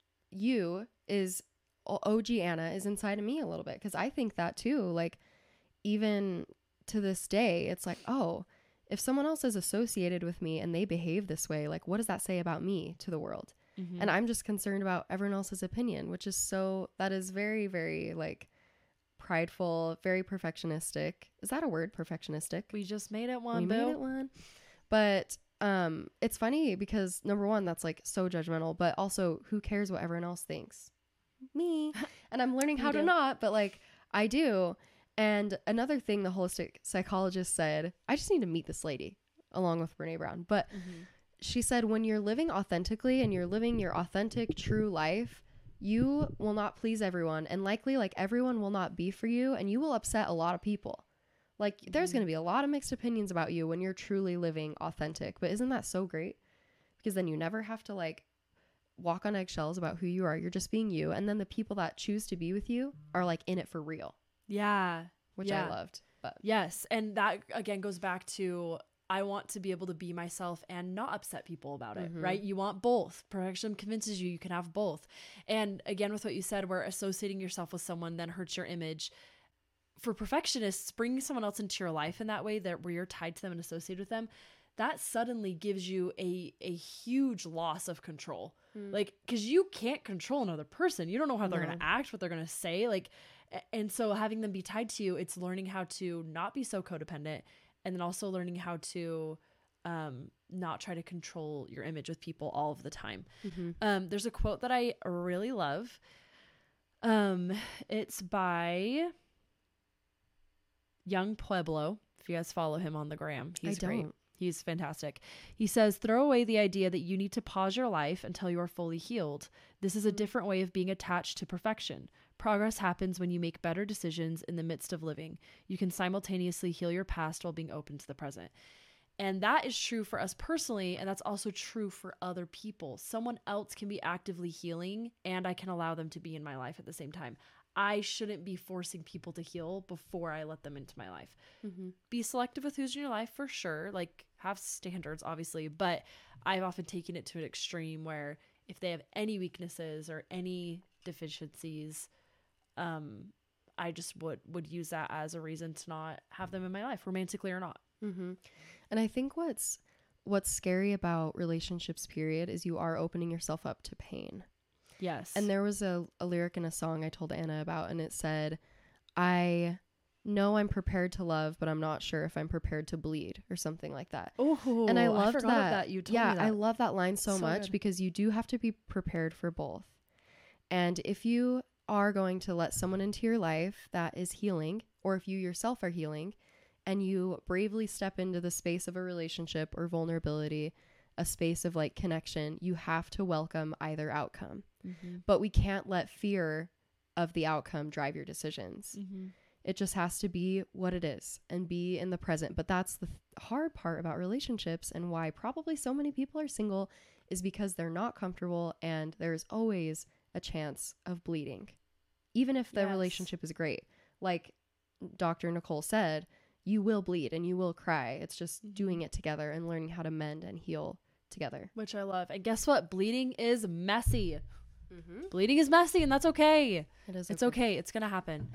you is O G Anna is inside of me a little bit, because I think that too. Like, even to this day, it's like, oh, if someone else is associated with me and they behave this way, like, what does that say about me to the world? Mhm. And I'm just concerned about everyone else's opinion, which is so, that is very, very like prideful, very perfectionistic. Is that a word? Perfectionistic? We just made it one, we boo. made it one. But um it's funny because number one, that's like so judgmental, but also, who cares what everyone else thinks? Me. And I'm learning how You to do. not, but like, I do. And another thing the holistic psychologist said, I just need to meet this lady along with Brene Brown, but Mhm. she said, when you're living authentically and you're living your authentic true life, you will not please everyone, and likely like everyone will not be for you, and you will upset a lot of people. Like, there's Mhm. going to be a lot of mixed opinions about you when you're truly living authentic. But isn't that so great? Because then you never have to like walk on eggshells about who you are. You're just being you. And then the people that choose to be with you are like in it for real, Yeah. which Yeah. I loved. But Yes. And that again goes back to, I want to be able to be myself and not upset people about it, Mhm. right? You want both. Perfectionism convinces you you can have both. And again, with what you said, where associating yourself with someone then hurts your image. For perfectionists, bringing someone else into your life in that way, that where you're tied to them and associated with them, that suddenly gives you a a huge loss of control. Mm. Like, because you can't control another person. You don't know how they're No. going to act, what they're going to say. Like, a- and so having them be tied to you, it's learning how to not be so codependent, and then also learning how to um, not try to control your image with people all of the time. Mhm. Um, there's a quote that I really love. Um, it's by Young Pueblo. If you guys follow him on the gram, he's I great. don't. He's fantastic. He says, throw away the idea that you need to pause your life until you are fully healed. This is a Mhm. different way of being attached to perfection. Progress happens when you make better decisions in the midst of living. You can simultaneously heal your past while being open to the present. And that is true for us personally, and that's also true for other people. Someone else can be actively healing, and I can allow them to be in my life at the same time. I shouldn't be forcing people to heal before I let them into my life. Mhm. Be selective with who's in your life for sure. Like, have standards, obviously, but I've often taken it to an extreme where if they have any weaknesses or any deficiencies, um, I just would, would use that as a reason to not have them in my life, romantically or not. Mm-hmm. And I think what's what's scary about relationships, period, is you are opening yourself up to pain. Yes. And there was a, a lyric in a song I told Anna about, and it said, I know I'm prepared to love, but I'm not sure if I'm prepared to bleed, or something like that. Oh, And I loved I forgot that. of that. You told yeah, me that. I love that line so, So much good. because you do have to be prepared for both. And if you are going to let someone into your life that is healing, or if you yourself are healing, and you bravely step into the space of a relationship or vulnerability, a space of like connection, you have to welcome either outcome. Mm-hmm. But we can't let fear of the outcome drive your decisions. Mm-hmm. It just has to be what it is and be in the present. But that's the th- hard part about relationships, and why probably so many people are single, is because they're not comfortable, and there's always a chance of bleeding. Even if the Yes. relationship is great. Like Doctor Nicole said, you will bleed and you will cry. It's just Mhm. doing it together and learning how to mend and heal together. Which I love. And guess what? Bleeding is messy. Mm-hmm. Bleeding is messy, and that's okay. It is. It's okay. It's going to happen.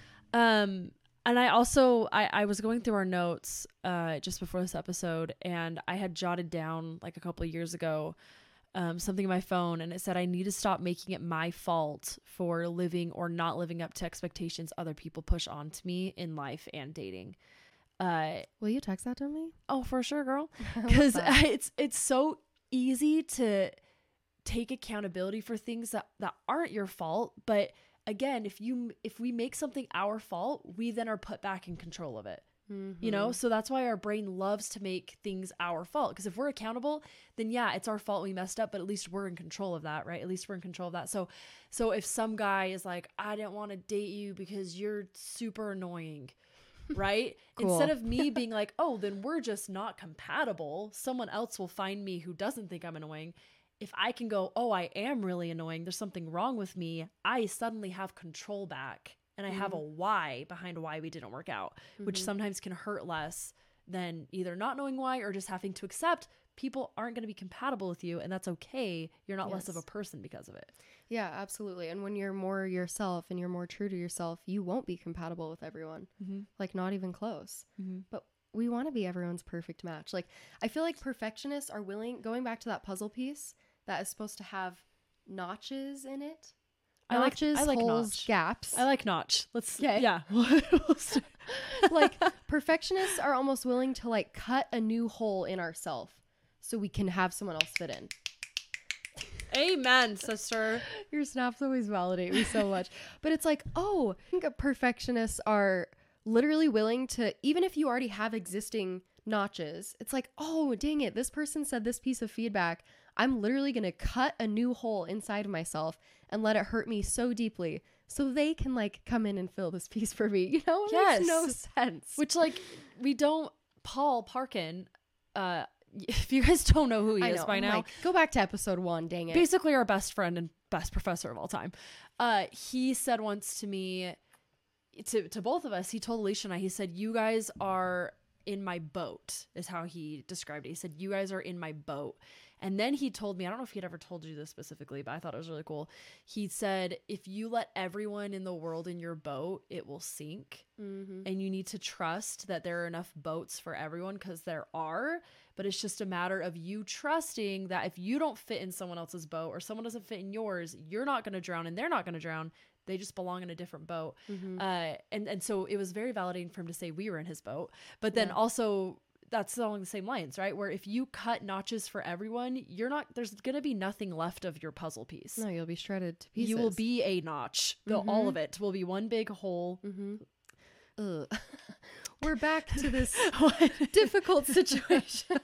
Um, and I also, I, I was going through our notes uh, just before this episode, and I had jotted down like a couple of years ago um, something in my phone, and it said, I need to stop making it my fault for living or not living up to expectations other people push onto me in life and dating. Uh, Will you text that to me? oh, for sure, girl. I love Because that. it's it's so easy to take accountability for things that, that aren't your fault. But again, if you if we make something our fault, we then are put back in control of it. You know, Mhm. so that's why our brain loves to make things our fault. Because if we're accountable, then yeah, it's our fault we messed up, but at least we're in control of that, right? At least we're in control of that. So, so if some guy is like, I didn't want to date you because you're super annoying, right? Cool. Instead of me being like, oh, then we're just not compatible. Someone else will find me who doesn't think I'm annoying. If I can go, oh, I am really annoying, there's something wrong with me, I suddenly have control back. And I have a why behind why we didn't work out, which Mhm. sometimes can hurt less than either not knowing why or just having to accept people aren't going to be compatible with you. And that's okay. You're not less of a Yes. person because of it. Yeah, absolutely. And when you're more yourself and you're more true to yourself, you won't be compatible with everyone. Mm-hmm. Like, not even close. Mm-hmm. But we want to be everyone's perfect match. Like, I feel like perfectionists are willing, going back to that puzzle piece that is supposed to have notches in it. I like- Notches, I like holes, notch. gaps. I like notch. Let's, 'Kay. yeah. Like, perfectionists are almost willing to like cut a new hole in ourselves so we can have someone else fit in. Amen, sister. Your snaps always validate me so much. But it's like, oh, I think perfectionists are literally willing to, even if you already have existing notches, it's like, oh, dang it, this person said this piece of feedback. I'm literally going to cut a new hole inside of myself and let it hurt me so deeply so they can like come in and fill this piece for me. You know, it Yes. makes no sense. Which, like, we don't, Paul Parkin, uh, if you guys don't know who he I is know, by I'm now, like, go back to episode one, dang it. basically our best friend and best professor of all time. Uh, he said once to me, to, to both of us, he told Alicia and I, he said, you guys are in my boat, is how he described it. He said, you guys are in my boat. And then he told me, I don't know if he'd ever told you this specifically, but I thought it was really cool. He said, if you let everyone in the world in your boat, it will sink. Mm-hmm. And you need to trust that there are enough boats for everyone, because there are. But it's just a matter of you trusting that if you don't fit in someone else's boat or someone doesn't fit in yours, you're not going to drown and they're not going to drown. They just belong in a different boat. Mm-hmm. Uh, and, and so it was very validating for him to say we were in his boat. But then Yeah. also that's along the same lines, right? Where if you cut notches for everyone, you're not, there's going to be nothing left of your puzzle piece. No, you'll be shredded to pieces. You will be a notch. The, Mhm. all of it will be one big hole. Mm-hmm. Ugh. We're back to this One- difficult situation.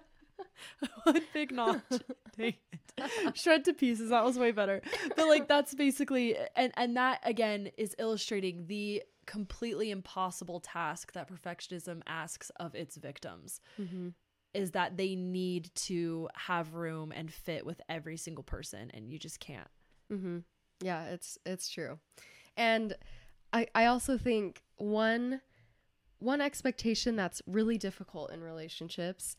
one big notch. Dang it. Shred to pieces. That was way better. But like that's basically, and and that again is illustrating the completely impossible task that perfectionism asks of its victims. Mm-hmm. Is that they need to have room and fit with every single person, and you just can't. Mm-hmm. Yeah, it's it's true. And I I also think one one expectation that's really difficult in relationships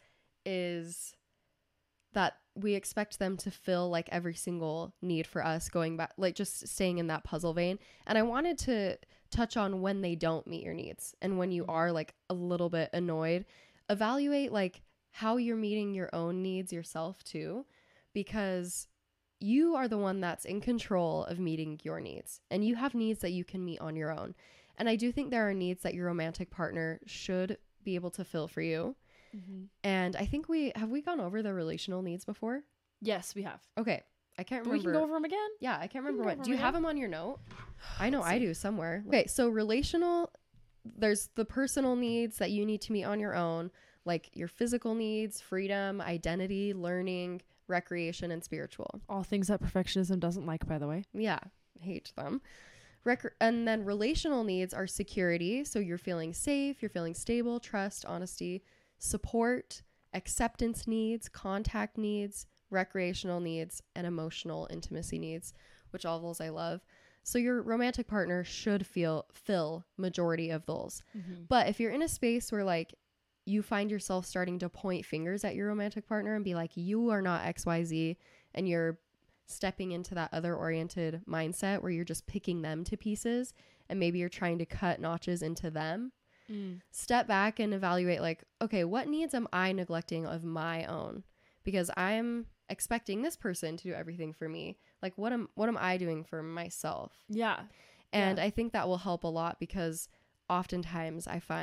is that we expect them to fill like every single need for us, going back, like just staying in that puzzle vein. And I wanted to touch on when they don't meet your needs and when you are like a little bit annoyed. Evaluate like how you're meeting your own needs yourself too, because you are the one that's in control of meeting your needs, and you have needs that you can meet on your own. And I do think there are needs that your romantic partner should be able to fill for you. Mm-hmm. And I think we have we gone over the relational needs before? Yes, we have. Okay. I can't But we remember. can go over them again. Yeah, I can't We can remember go what. over Do you them have again. them on your note? I know Let's I see. do somewhere. Okay, so relational, there's the personal needs that you need to meet on your own, like your physical needs, freedom, identity, learning, recreation, and spiritual. All things that perfectionism doesn't like, by the way. Yeah, hate them. Rec- and then relational needs are security. So you're feeling safe, you're feeling stable, trust, honesty, support, acceptance needs, contact needs, recreational needs, and emotional intimacy needs, which all those I love. So your romantic partner should feel fill majority of those. Mm-hmm. But if you're in a space where like you find yourself starting to point fingers at your romantic partner and be like, you are not X Y Z, and you're stepping into that other oriented mindset where you're just picking them to pieces and maybe you're trying to cut notches into them, Mm. step back and evaluate like, okay, what needs am I neglecting of my own? Because I'm expecting this person to do everything for me. Like what am what am I doing for myself? Yeah. And Yeah. I think that will help a lot because oftentimes I find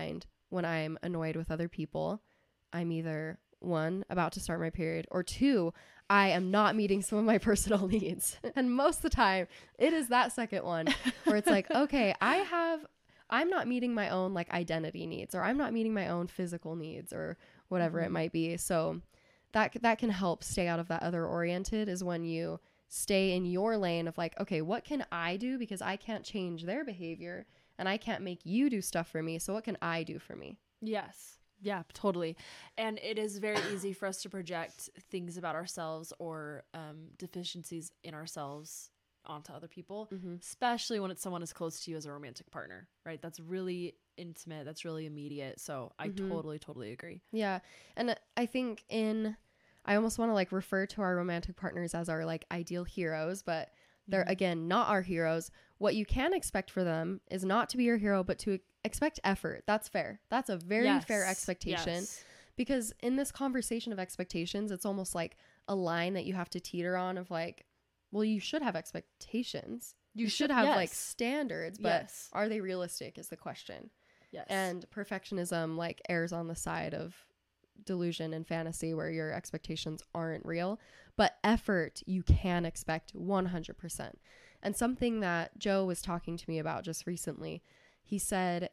when I'm annoyed with other people, I'm either one, about to start my period, or two, I am not meeting some of my personal needs. And most of the time it is that second one where it's like, okay, I have, I'm not meeting my own like identity needs, or I'm not meeting my own physical needs, or whatever mm-hmm. it might be. So that, that can help stay out of that other oriented, is when you stay in your lane of like, okay, what can I do? Because I can't change their behavior and I can't make you do stuff for me. So what can I do for me? Yes. Yeah, totally. And it is very easy for us to project things about ourselves or um, deficiencies in ourselves onto other people, mm-hmm. especially when it's someone as close to you as a romantic partner, right? That's really intimate. That's really immediate. So I mm-hmm. totally, totally agree. Yeah. And I think in, I almost want to like refer to our romantic partners as our like ideal heroes, but they're mm-hmm. again, not our heroes. What you can expect for them is not to be your hero, but to expect effort. That's fair. That's a very yes. fair expectation yes. because in this conversation of expectations, it's almost like a line that you have to teeter on of like, well, you should have expectations. You, you should, should have yes. like standards, but yes. are they realistic is the question. Yes. And perfectionism like errs on the side of delusion and fantasy where your expectations aren't real, but effort you can expect one hundred percent. And something that Joe was talking to me about just recently, he said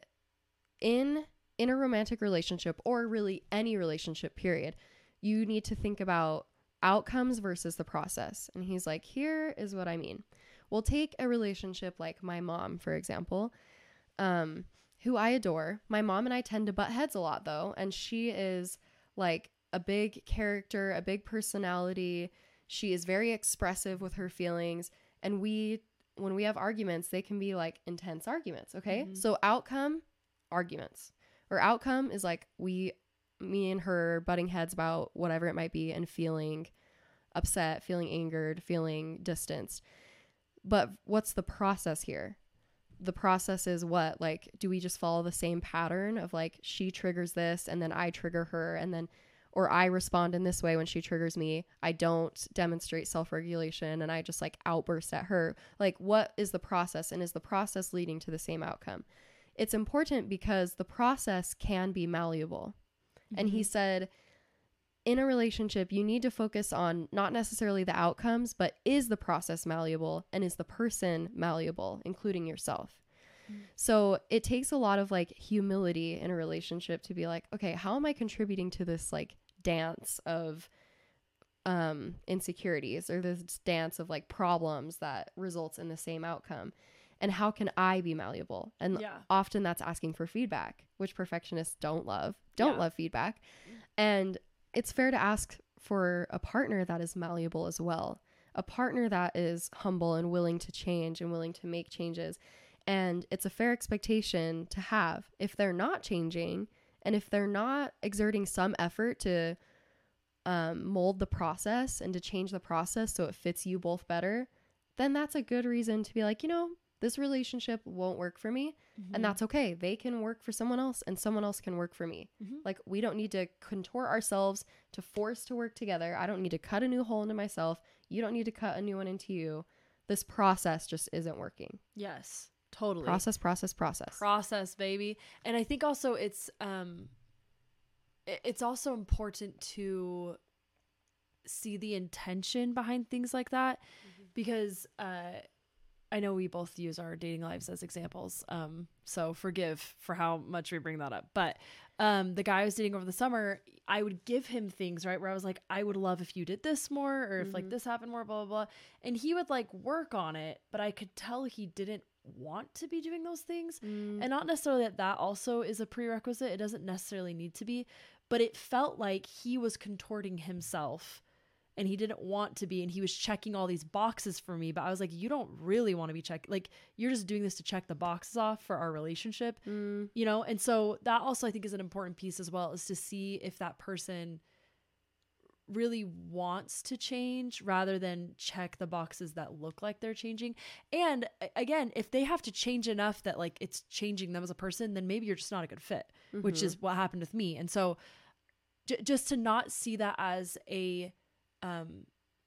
in in a romantic relationship, or really any relationship period, you need to think about outcomes versus the process. And he's like, here is what I mean. We'll take a relationship like my mom, for example, um, who I adore. My mom and I tend to butt heads a lot though. And she is like a big character, a big personality. She is very expressive with her feelings. And we, when we have arguments, they can be like intense arguments. Okay. Mm-hmm. So outcome, arguments, or outcome is like we, me and her butting heads about whatever it might be and feeling upset, feeling angered, feeling distanced. But what's the process here? The process is what? Like, do we just follow the same pattern of like, she triggers this and then I trigger her, and then, or I respond in this way when she triggers me. I don't demonstrate self-regulation and I just like outburst at her. Like, what is the process, and is the process leading to the same outcome? It's important because the process can be malleable. Mm-hmm. And he said, in a relationship, you need to focus on not necessarily the outcomes, but is the process malleable, and is the person malleable, including yourself? Mm-hmm. So it takes a lot of like humility in a relationship to be like, okay, how am I contributing to this like dance of um, insecurities, or this dance of like problems that results in the same outcome? And how can I be malleable? And yeah. often that's asking for feedback, which perfectionists don't love, don't yeah. love feedback. And it's fair to ask for a partner that is malleable as well. A partner that is humble and willing to change and willing to make changes. And it's a fair expectation to have. If they're not changing, and if they're not exerting some effort to um, mold the process and to change the process so it fits you both better, then that's a good reason to be like, you know, this relationship won't work for me. Mm-hmm. And that's okay. They can work for someone else, and someone else can work for me. Mm-hmm. Like, we don't need to contort ourselves to force to work together. I don't need to cut a new hole into myself. You don't need to cut a new one into you. This process just isn't working. Yes, totally. Process, process, process. Process, baby. And I think also it's, um, it's also important to see the intention behind things like that, mm-hmm. because, uh, I know we both use our dating lives as examples, um, so forgive for how much we bring that up. But um, the guy I was dating over the summer, I would give him things, right, where I was like, I would love if you did this more, or if mm-hmm. like this happened more, blah, blah, blah. And he would like work on it, but I could tell he didn't want to be doing those things. Mm. And not necessarily that that also is a prerequisite. It doesn't necessarily need to be, but it felt like he was contorting himself. And he didn't want to be, and he was checking all these boxes for me. But I was like, you don't really want to be checked. Like, you're just doing this to check the boxes off for our relationship, mm. you know? And so that also, I think, is an important piece as well, is to see if that person really wants to change rather than check the boxes that look like they're changing. And again, if they have to change enough that like it's changing them as a person, then maybe you're just not a good fit, mm-hmm. which is what happened with me. And so j- just to not see that as a, um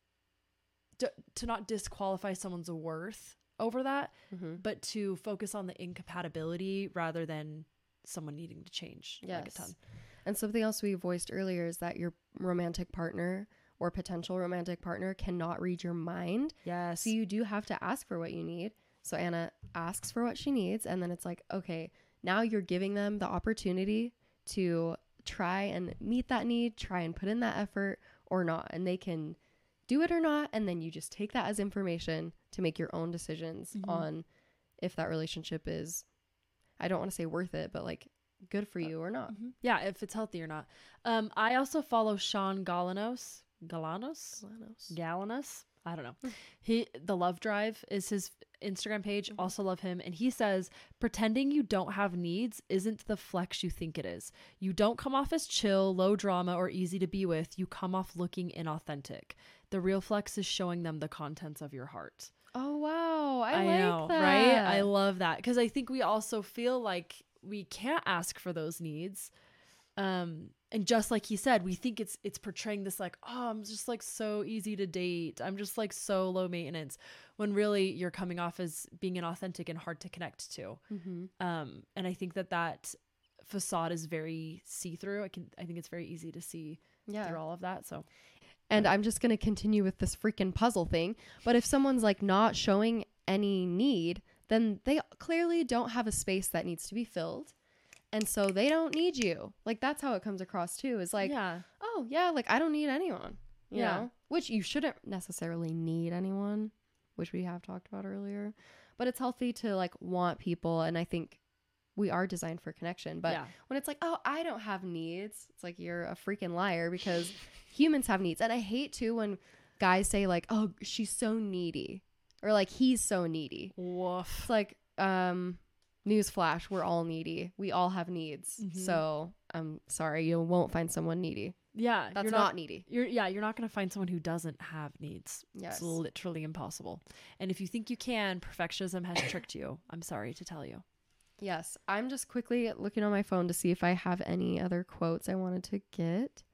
d- to not disqualify someone's worth over that, mm-hmm. but to focus on the incompatibility rather than someone needing to change Yes. like a ton. And something else we voiced earlier is that your romantic partner or potential romantic partner cannot read your mind. Yes. So you do have to ask for what you need. So Anna asks for what she needs, and then it's like, okay, now you're giving them the opportunity to try and meet that need, try and put in that effort or not. And they can do it or not. And then you just take that as information to make your own decisions mm-hmm. on if that relationship is, I don't want to say worth it, but like good for you or not. Mm-hmm. Yeah, if it's healthy or not. Um, I also follow Sean Galanos. Galanos? Galanos. Galanos? I don't know. He the Love Drive is his Instagram page. Mm-hmm. Also love him. And he says, pretending you don't have needs isn't the flex you think it is. You don't come off as chill, low drama, or easy to be with. You come off looking inauthentic. The real flex is showing them the contents of your heart. Oh, wow. I, I like know, that. right? I love that. Because I think we also feel like we can't ask for those needs. Um, and just like he said, we think it's it's portraying this like, oh, I'm just like so easy to date. I'm just like so low maintenance, when really you're coming off as being inauthentic and hard to connect to. Mm-hmm. Um, and I think that that facade is very see-through. I can I think it's very easy to see yeah. through all of that. So, and I'm just gonna continue with this freaking puzzle thing. But if someone's like not showing any need, then they clearly don't have a space that needs to be filled. And so they don't need you. Like, that's how it comes across too. Is like, yeah. oh yeah, like I don't need anyone, you yeah. know, which you shouldn't necessarily need anyone, which we have talked about earlier, but it's healthy to like want people. And I think we are designed for connection, but yeah. when it's like, oh, I don't have needs, it's like, you're a freaking liar, because humans have needs. And I hate too when guys say like, oh, she's so needy, or like, he's so needy. Woof. It's like, um, newsflash, we're all needy. We all have needs. Mm-hmm. So I'm sorry, you won't find someone needy. Yeah. That's you're not, not needy. You're yeah, you're not going to find someone who doesn't have needs. Yes. It's literally impossible. And if you think you can, perfectionism has tricked you. I'm sorry to tell you. Yes. I'm just quickly looking on my phone to see if I have any other quotes I wanted to get.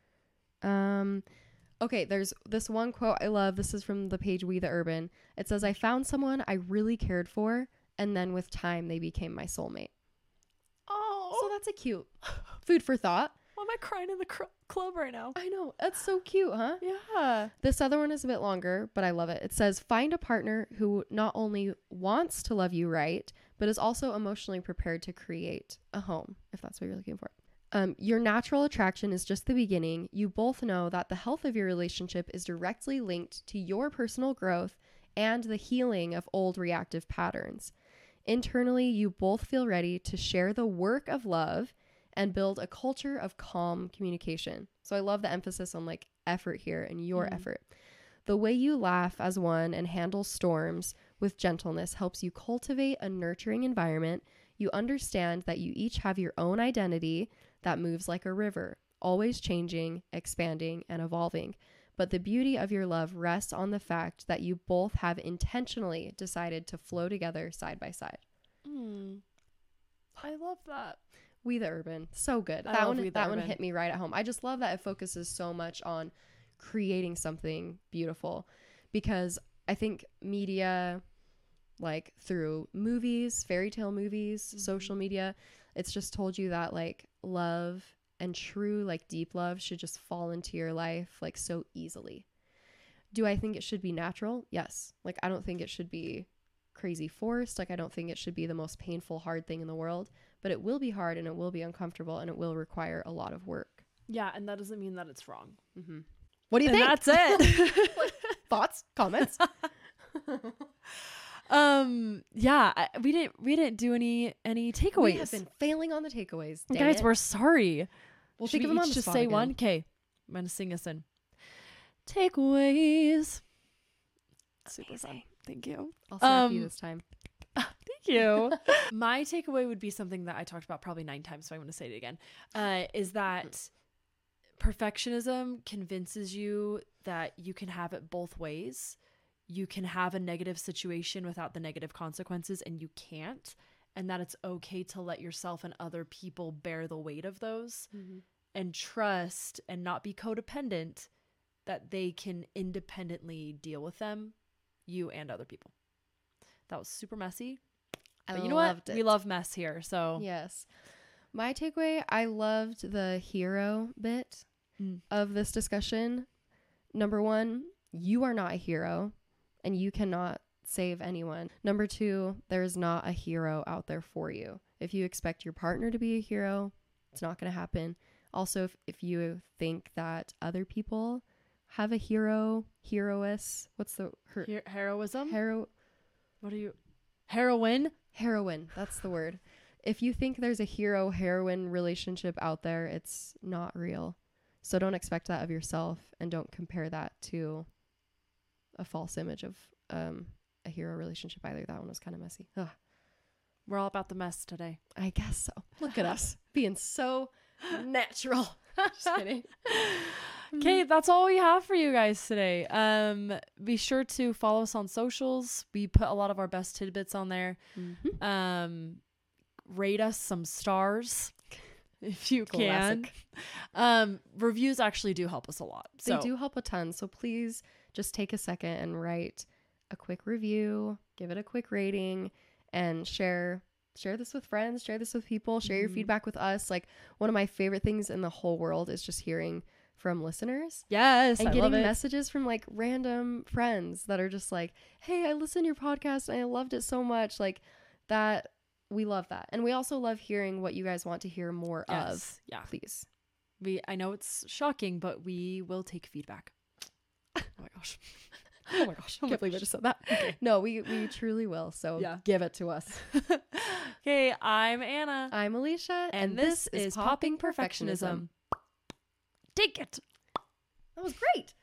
Um Okay, there's this one quote I love. This is from the page We the Urban. It says, I found someone I really cared for, and then with time, they became my soulmate. Oh. So that's a cute food for thought. Why am I crying in the cr- club right now? I know. That's so cute, huh? Yeah. This other one is a bit longer, but I love it. It says, find a partner who not only wants to love you right, but is also emotionally prepared to create a home, if that's what you're looking for. Um, your natural attraction is just the beginning. You both know that the health of your relationship is directly linked to your personal growth and the healing of old reactive patterns. Internally, you both feel ready to share the work of love and build a culture of calm communication. So I love the emphasis on like effort here and your mm. effort. The way you laugh as one and handle storms with gentleness helps you cultivate a nurturing environment. You understand that you each have your own identity that moves like a river, always changing, expanding, and evolving. But the beauty of your love rests on the fact that you both have intentionally decided to flow together side by side. Mm. I love that. We the Urban. So good. I that love one We the that Urban. one hit me right at home. I just love that it focuses so much on creating something beautiful, because I think media, like through movies, fairy tale movies, mm-hmm. social media, it's just told you that like love and true like deep love should just fall into your life like so easily. Do I think it should be natural? Yes. Like I don't think it should be crazy forced. Like I don't think it should be the most painful, hard thing in the world, but it will be hard and it will be uncomfortable and it will require a lot of work. Yeah, and that doesn't mean that it's wrong. Mm-hmm. What do you and think? That's it. Thoughts? Comments? um yeah I, we didn't we didn't do any any takeaways. We have been failing on the takeaways. Dang guys it. We're sorry. We'll Should think we of them each on just the say spot one? again. Okay, I'm gonna sing us in. Takeaways. Super fun. Thank you. I'll slap um, you this time. Thank you. My takeaway would be something that I talked about probably nine times, so I'm going to say it again. Uh, is that perfectionism convinces you that you can have it both ways. You can have a negative situation without the negative consequences, and you can't. And that it's okay to let yourself and other people bear the weight of those, mm-hmm. and trust and not be codependent, that they can independently deal with them, you and other people. That was super messy. I But you know loved what? it. We love mess here. So yes. My takeaway, I loved the hero bit Mm. of this discussion. Number one, you are not a hero and you cannot save anyone. Number two, there's not a hero out there for you. If you expect your partner to be a hero, it's not going to happen. Also, if, if you think that other people have a hero, heroess, what's the her, Her- heroism? hero what are you? Heroine? heroine, that's the word. If you think there's a hero heroine relationship out there, it's not real. So don't expect that of yourself, and don't compare that to a false image of um a hero relationship either. That one was kind of messy. Ugh. We're all about the mess today. I guess so. Look at us being so natural. Just kidding. Okay, that's all we have for you guys today. Um, be sure to follow us on socials. We put a lot of our best tidbits on there. Mm-hmm. Um, rate us some stars if you can. Classic. Um, reviews actually do help us a lot. So. They do help a ton. So please just take a second and write a quick review, give it a quick rating, and share share this with friends, share this with people, share your Mhm. feedback with us. Like, one of my favorite things in the whole world is just hearing from listeners Yes, and I getting love it. messages from like random friends that are just like, hey, I listened to your podcast and I loved it so much. Like that, we love that. And we also love hearing what you guys want to hear more of. Yes, yeah. Please. We I know it's shocking, but we will take feedback. Oh my gosh. Oh my gosh. I can't believe I just said that. Okay. No, we, we truly will. So Yeah. give it to us. Okay, I'm Anna. I'm Alicia, and this is Popping Perfectionism. Take it. That was great.